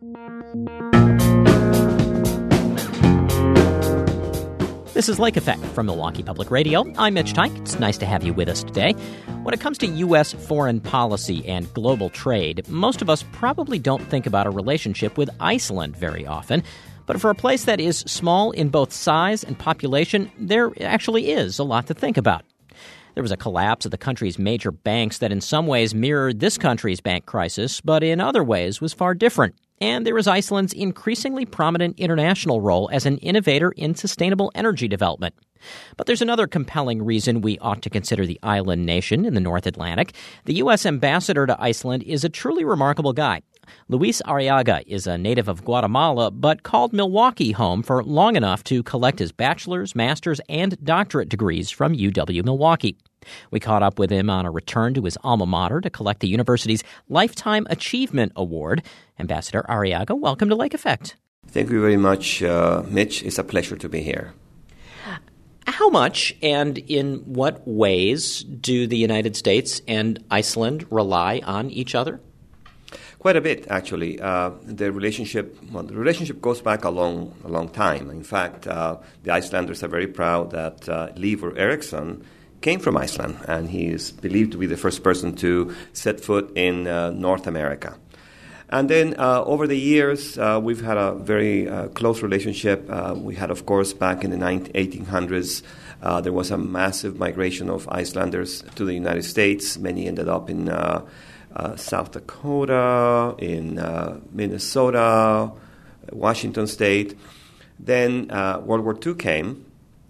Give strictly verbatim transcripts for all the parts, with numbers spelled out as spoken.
This is Lake Effect from Milwaukee Public Radio. I'm Mitch Teich. It's nice to have you with us today. When it comes to U S foreign policy and global trade, most of us probably don't think about a relationship with Iceland very often. But for a place that is small in both size and population, there actually is a lot to think about. There was a collapse of the country's major banks that in some ways mirrored this country's bank crisis, but in other ways was far different. And there is Iceland's increasingly prominent international role as an innovator in sustainable energy development. But there's another compelling reason we ought to consider the island nation in the North Atlantic. The U S ambassador to Iceland is a truly remarkable guy. Luis Arriaga is a native of Guatemala, but called Milwaukee home for long enough to collect his bachelor's, master's, and doctorate degrees from U W-Milwaukee. We caught up with him on a return to his alma mater to collect the university's Lifetime Achievement Award. Ambassador Arriaga, welcome to Lake Effect. Thank you very much, uh, Mitch. It's a pleasure to be here. How much and in what ways do the United States and Iceland rely on each other? Quite a bit, actually. Uh, the relationship well, the relationship goes back a long, a long time. In fact, uh, the Icelanders are very proud that uh, Leifur Eriksson came from Iceland, and he is believed to be the first person to set foot in uh, North America. And then uh, over the years, uh, we've had a very uh, close relationship. Uh, we had, of course, back in the eighteen hundreds, uh, there was a massive migration of Icelanders to the United States. Many ended up in uh, uh, South Dakota, in uh, Minnesota, Washington State. Then uh, World War Two came.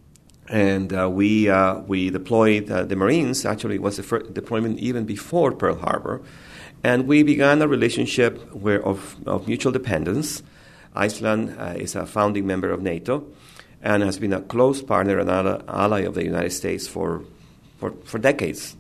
And uh, we uh, we deployed uh, the Marines. Actually, it was the first deployment even before Pearl Harbor. And we began a relationship where of, of mutual dependence. Iceland uh, is a founding member of NATO and has been a close partner and ally of the United States for for, for decades.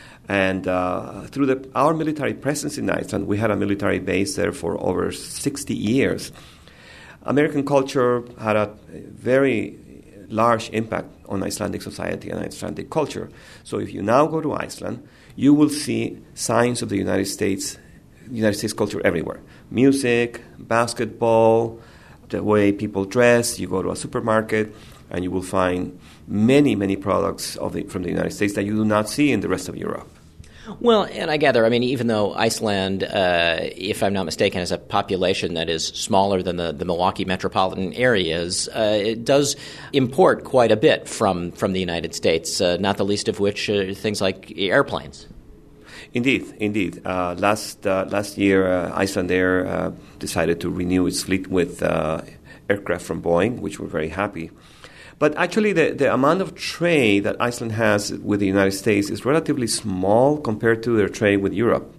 And uh, through the, our military presence in Iceland, we had a military base there for over sixty years. American culture had a very large impact on Icelandic society and Icelandic culture. So if you now go to Iceland, you will see signs of the United States, United States culture everywhere. Music, basketball, the way people dress. You go to a supermarket, and you will find many, many products of the, from the United States that you do not see in the rest of Europe. Well, and I gather, I mean, even though Iceland, uh, if I'm not mistaken, has a population that is smaller than the, the Milwaukee metropolitan areas, uh, it does import quite a bit from, from the United States, uh, not the least of which uh, things like airplanes. Indeed, indeed. Uh, last uh, last year, uh, Icelandair uh, decided to renew its fleet with uh, aircraft from Boeing, which we're very happy. But actually, the, the amount of trade that Iceland has with the United States is relatively small compared to their trade with Europe.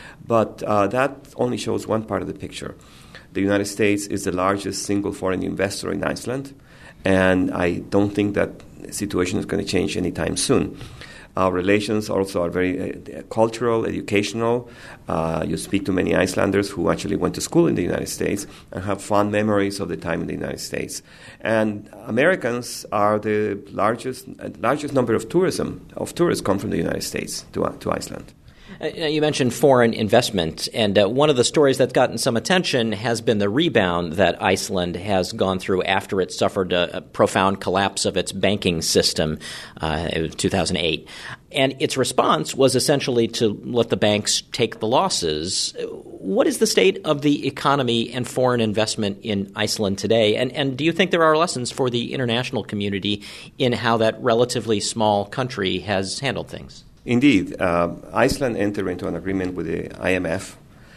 But uh, that only shows one part of the picture. The United States is the largest single foreign investor in Iceland, and I don't think that situation is going to change anytime soon. Our relations also are very uh, cultural, educational. Uh, you speak to many Icelanders who actually went to school in the United States and have fond memories of the time in the United States. And Americans are the largest uh, largest number of tourism of tourists come from the United States to uh, to Iceland. Uh, you mentioned foreign investment, and uh, one of the stories that's gotten some attention has been the rebound that Iceland has gone through after it suffered a, a profound collapse of its banking system uh, in two thousand eight. And its response was essentially to let the banks take the losses. What is the state of the economy and foreign investment in Iceland today? And, and do you think there are lessons for the international community in how that relatively small country has handled things? Indeed. Uh, Iceland entered into an agreement with the I M F,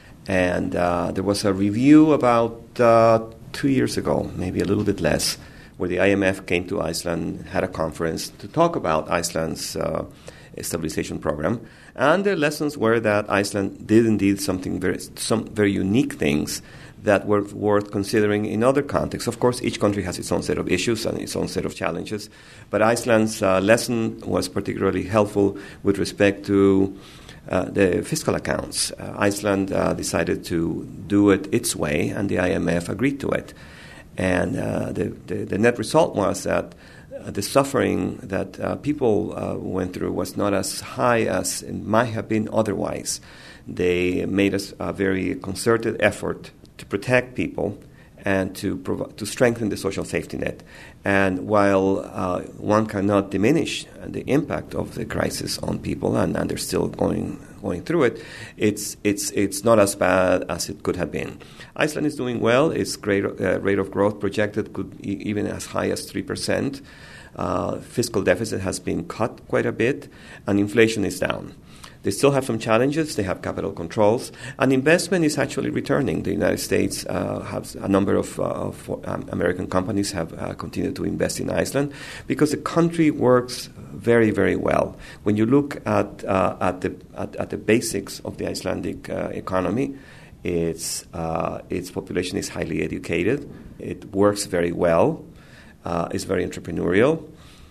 and uh, there was a review about uh, two years ago, maybe a little bit less, where the I M F came to Iceland, had a conference to talk about Iceland's uh, stabilization program. And the lessons were that Iceland did indeed something very, some very unique things that were worth considering in other contexts. Of course, each country has its own set of issues and its own set of challenges, but Iceland's uh, lesson was particularly helpful with respect to uh, the fiscal accounts. Uh, Iceland uh, decided to do it its way, and the I M F agreed to it. And uh, the, the, the net result was that uh, the suffering that uh, people uh, went through was not as high as it might have been otherwise. They made us a very concerted effort to protect people, and to prov- to strengthen the social safety net. And while uh, one cannot diminish the impact of the crisis on people, and, and they're still going going through it, it's it's it's not as bad as it could have been. Iceland is doing well. Its great, uh, rate of growth projected could be even as high as three percent. Uh, fiscal deficit has been cut quite a bit, and inflation is down. They still have some challenges. They have capital controls, and investment is actually returning. The United States uh, has a number of, uh, of um, American companies have uh, continued to invest in Iceland because the country works very, very well. When you look at uh, at the at, at the basics of the Icelandic uh, economy, its uh, its population is highly educated. It works very well. Uh, is very entrepreneurial,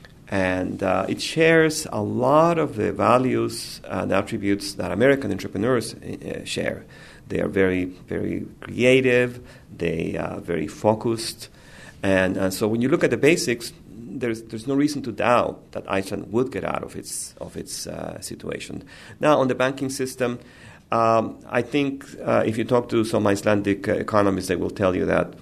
and uh, it shares a lot of the values and attributes that American entrepreneurs uh, share. They are very, very creative, they are very focused, and, and so when you look at the basics, there's there's no reason to doubt that Iceland would get out of its of its uh, situation. Now, on the banking system, um, I think uh, if you talk to some Icelandic uh, economists, they will tell you that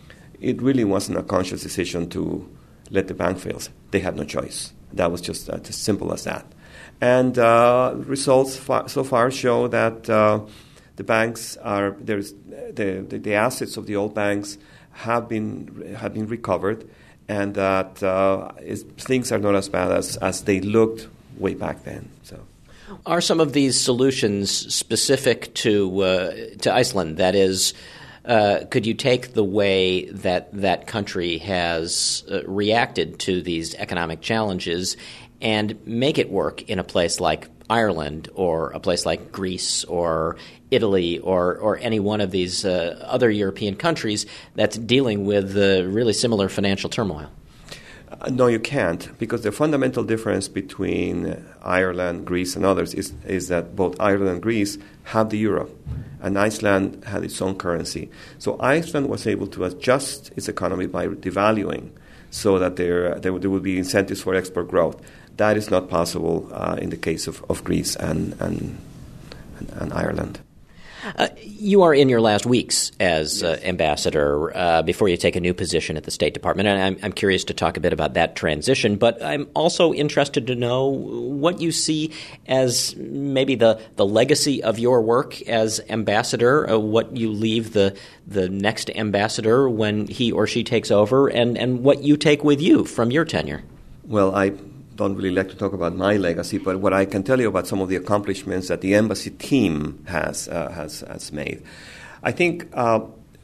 it really wasn't a conscious decision to let the bank fail. They had no choice. That was just uh, as simple as that. And uh, results far, so far show that uh, the banks are there's the, the the assets of the old banks have been have been recovered, and that uh, is, things are not as bad as, as they looked way back then. So. Are some of these solutions specific to uh, to Iceland? That is. Uh, could you take the way that that country has uh, reacted to these economic challenges and make it work in a place like Ireland or a place like Greece or Italy or, or any one of these uh, other European countries that's dealing with uh, really similar financial turmoil? Uh, no, you can't, because the fundamental difference between Ireland, Greece, and others is, is that both Ireland and Greece have the euro, and Iceland had its own currency. So Iceland was able to adjust its economy by devaluing so that there, there, there would be incentives for export growth. That is not possible uh, in the case of, of Greece and, and, and, and Ireland. Uh, you are in your last weeks as uh, ambassador uh, before you take a new position at the State Department, and I'm, I'm curious to talk a bit about that transition, but I'm also interested to know what you see as maybe the, the legacy of your work as ambassador, uh, what you leave the, the next ambassador when he or she takes over, and, and what you take with you from your tenure. Well, I don't really like to talk about my legacy, but what I can tell you about some of the accomplishments that the embassy team has uh, has, has made. I think uh,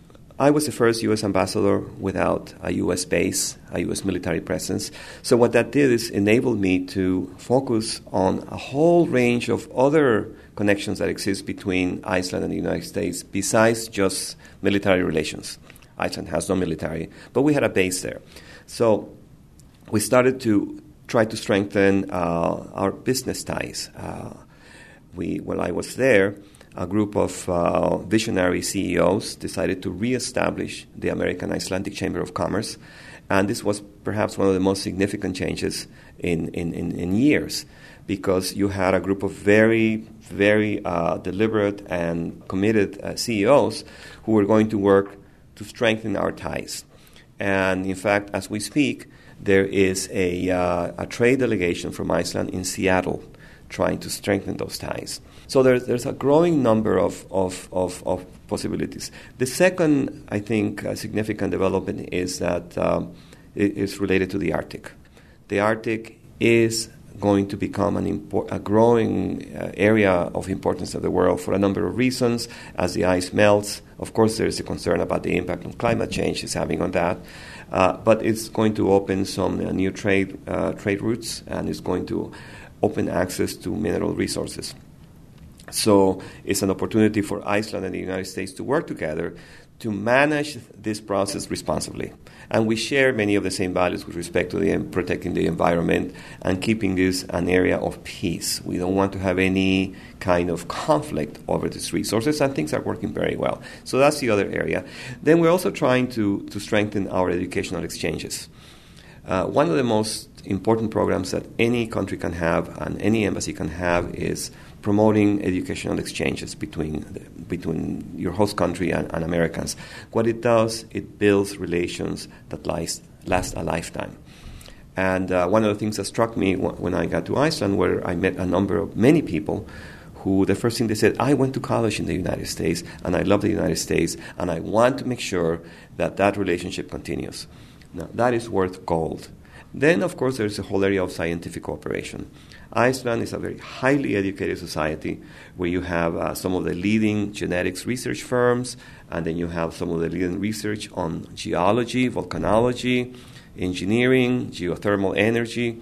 I was the first U S ambassador without a U S base, a U S military presence. So what that did is enabled me to focus on a whole range of other connections that exist between Iceland and the United States besides just military relations. Iceland has no military, but we had a base there. So we started to try to strengthen uh, our business ties. Uh, we, while I was there, a group of uh, visionary C E Os decided to reestablish the American Icelandic Chamber of Commerce, and this was perhaps one of the most significant changes in, in, in, in years, because you had a group of very, very uh, deliberate and committed uh, C E Os who were going to work to strengthen our ties. And in fact, as we speak, there is a, uh, a trade delegation from Iceland in Seattle trying to strengthen those ties. So there's, there's a growing number of, of, of, of possibilities. The second, I think, uh, significant development is that um, it is related to the Arctic. The Arctic is going to become an impor- a growing uh, area of importance of the world for a number of reasons. As the ice melts, of course, there is a concern about the impact on climate change it's having on that. Uh, but it's going to open some uh, new trade uh, trade routes, and it's going to open access to mineral resources. So it's an opportunity for Iceland and the United States to work together to manage this process responsibly. And we share many of the same values with respect to the, protecting the environment and keeping this an area of peace. We don't want to have any kind of conflict over these resources, and things are working very well. So that's the other area. Then we're also trying to, to strengthen our educational exchanges. Uh, one of the most important programs that any country can have and any embassy can have is promoting educational exchanges between the, between your host country and, and Americans. What it does, it builds relations that last, last a lifetime. And uh, one of the things that struck me w- when I got to Iceland, where I met a number of many people who the first thing they said, I went to college in the United States, and I love the United States, and I want to make sure that that relationship continues. Now, that is worth gold. Then, of course, there's a whole area of scientific cooperation. Iceland is a very highly educated society where you have uh, some of the leading genetics research firms, and then you have some of the leading research on geology, volcanology, engineering, geothermal energy.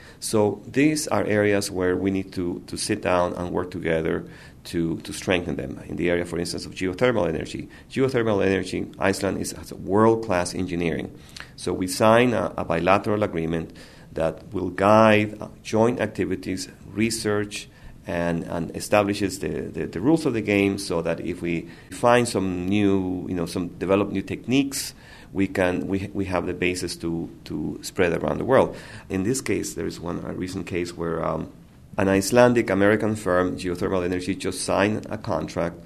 So these are areas where we need to, to sit down and work together to, to strengthen them. In the area, for instance, of geothermal energy. Geothermal energy, Iceland is, has a world-class engineering. So we sign a, a bilateral agreement that will guide joint activities, research, and, and establishes the, the, the rules of the game so that if we find some new, you know, some develop new techniques, we can we we have the basis to, to spread around the world. In this case, there is one a recent case where um, an Icelandic American firm, Geothermal Energy, just signed a contract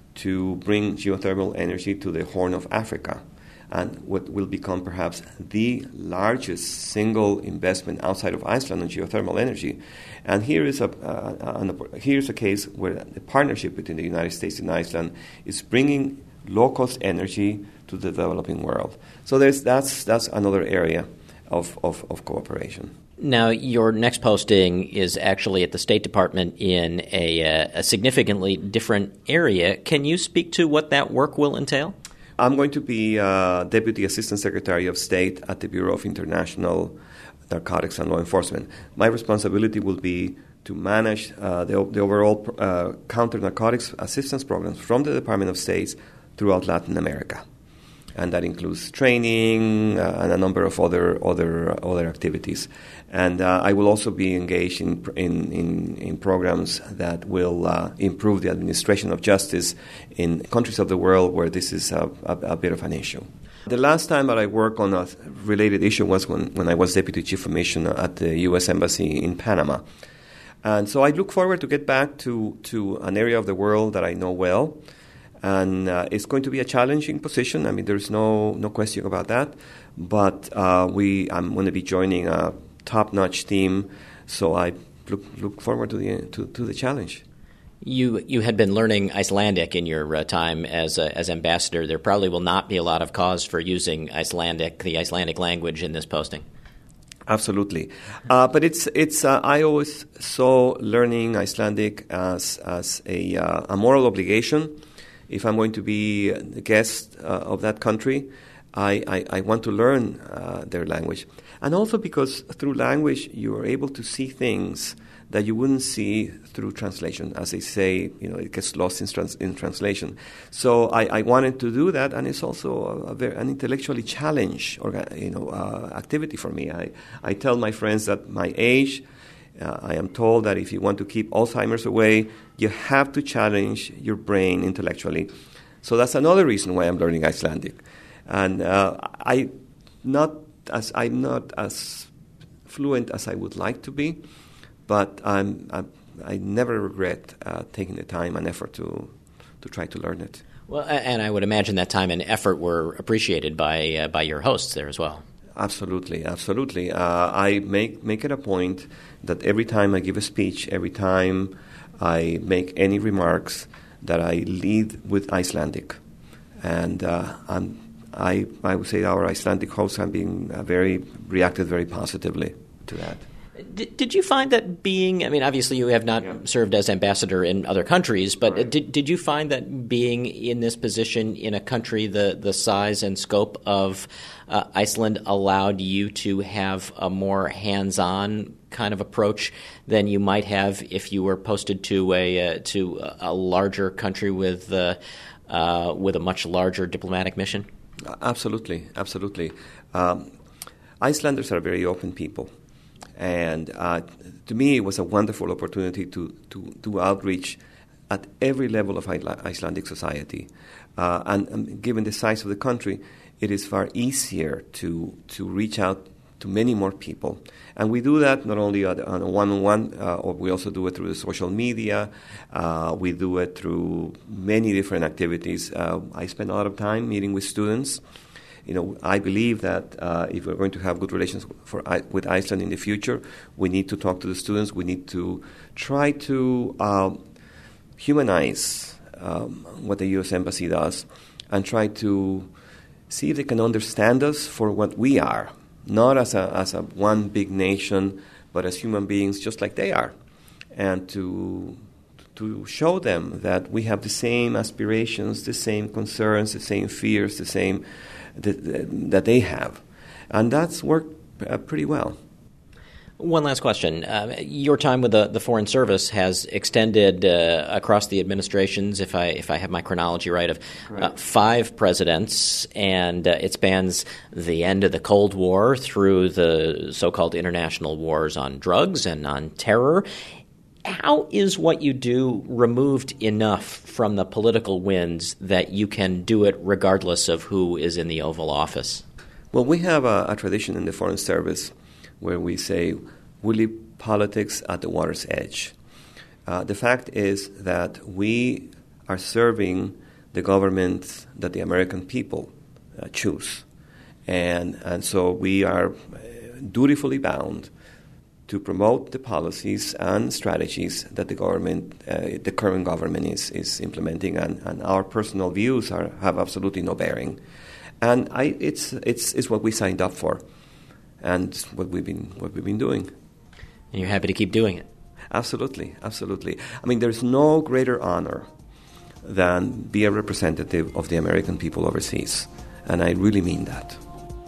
to bring geothermal energy to the Horn of Africa, and what will become perhaps the largest single investment outside of Iceland in geothermal energy. And here is a uh, an, here's a case where the partnership between the United States and Iceland is bringing low-cost energy to the developing world. So there's that's that's another area of, of, of cooperation. Now, your next posting is actually at the State Department in a, uh, a significantly different area. Can you speak to what that work will entail? I'm going to be uh, Deputy Assistant Secretary of State at the Bureau of International Narcotics and Law Enforcement. My responsibility will be to manage uh, the, the overall uh, counter-narcotics assistance programs from the Department of State throughout Latin America. And that includes training uh, and a number of other other uh, other activities. And uh, I will also be engaged in in, in, in programs that will uh, improve the administration of justice in countries of the world where this is a, a, a bit of an issue. The last time that I worked on a related issue was when, when I was Deputy Chief of Mission at the U S Embassy in Panama. And so I look forward to get back to, to an area of the world that I know well. And uh, it's going to be a challenging position. I mean, there's no no question about that. But uh, we, I'm going to be joining a top-notch team, so I look look forward to the to, to the challenge. You you had been learning Icelandic in your uh, time as uh, as ambassador. There probably will not be a lot of cause for using Icelandic, the Icelandic language, in this posting. Absolutely, uh, but it's it's. Uh, I always saw learning Icelandic as as a uh, a moral obligation. If I'm going to be the guest uh, of that country, I, I, I want to learn uh, their language. And also because through language you are able to see things that you wouldn't see through translation. As they say, you know, it gets lost in, trans- in translation. So I, I wanted to do that, and it's also a, a very, an intellectually challenged or, you know, uh, activity for me. I, I tell my friends that my age, Uh, I am told that if you want to keep Alzheimer's away, you have to challenge your brain intellectually. So that's another reason why I'm learning Icelandic. And uh, I, not as I'm not as fluent as I would like to be, but I'm, I'm, I never regret uh, taking the time and effort to to try to learn it. Well, and I would imagine that time and effort were appreciated by uh, by your hosts there as well. Absolutely, absolutely. Uh, I make make it a point that every time I give a speech, every time I make any remarks, that I lead with Icelandic. And uh, I'm, I I would say our Icelandic hosts have been uh, very reacted very positively to that. Did, did you find that being, I mean, obviously you have not yeah. served as ambassador in other countries, but right. did did you find that being in this position in a country the, the size and scope of uh, Iceland allowed you to have a more hands-on kind of approach than you might have if you were posted to a uh, to a larger country with uh, uh, with a much larger diplomatic mission? Absolutely, absolutely. Um, Icelanders are very open people. And uh, to me, it was a wonderful opportunity to, to do outreach at every level of Icelandic society. Uh, and, and given the size of the country, it is far easier to to reach out to many more people. And we do that not only on a one-on-one, uh, or we also do it through the social media. Uh, we do it through many different activities. Uh, I spend a lot of time meeting with students. You know, I believe that uh, if we're going to have good relations for, with Iceland in the future, we need to talk to the students. We need to try to um, humanize um, what the U S Embassy does and try to see if they can understand us for what we are, not as a as a one big nation, but as human beings just like they are, and to to show them that we have the same aspirations, the same concerns, the same fears, the same that, that they have. And that's worked uh, pretty well. One last question. Uh, your time with the, the Foreign Service has extended uh, across the administrations, if I if I have my chronology right, of uh, five presidents, and uh, it spans the end of the Cold War through the so-called international wars on drugs and on terror. How is what you do removed enough from the political winds that you can do it regardless of who is in the Oval Office? Well, we have a, a tradition in the Foreign Service where we say, we leave politics at the water's edge. Uh, the fact is that we are serving the government that the American people uh, choose. And, and so we are dutifully bound to promote the policies and strategies that the government, uh, the current government is, is implementing, and, and our personal views are, have absolutely no bearing. And I, it's, it's, it's what we signed up for. And what we've been what we've been doing. And you're happy to keep doing it? Absolutely, absolutely. I mean, there's no greater honor than be a representative of the American people overseas. And I really mean that.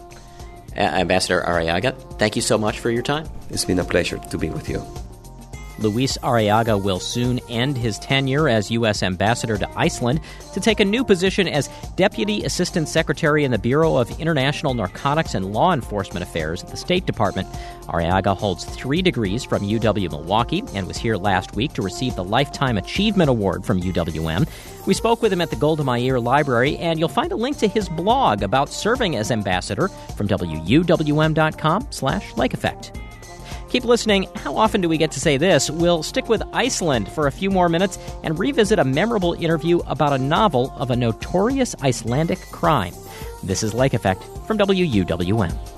Uh, Ambassador Arriaga, thank you so much for your time. It's been a pleasure to be with you. Luis Arriaga will soon end his tenure as U S Ambassador to Iceland to take a new position as Deputy Assistant Secretary in the Bureau of International Narcotics and Law Enforcement Affairs at the State Department. Arriaga holds three degrees from U W-Milwaukee and was here last week to receive the Lifetime Achievement Award from U W M. We spoke with him at the Golda Meir Library, and you'll find a link to his blog about serving as ambassador from W U W M dot com slash Lake Effect. Keep listening. How often do we get to say this? We'll stick with Iceland for a few more minutes and revisit a memorable interview about a novel of a notorious Icelandic crime. This is Lake Effect from W U W M.